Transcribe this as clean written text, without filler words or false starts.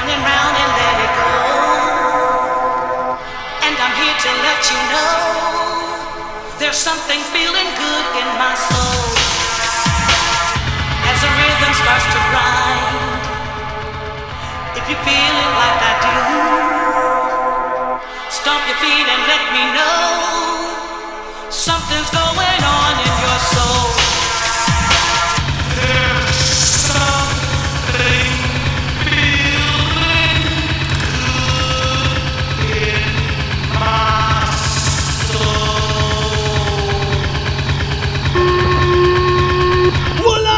and round and let it go. And I'm here to let you know there's something feeling good in my soul. As the rhythm starts to grind, if you feel it like I do, stomp your feet and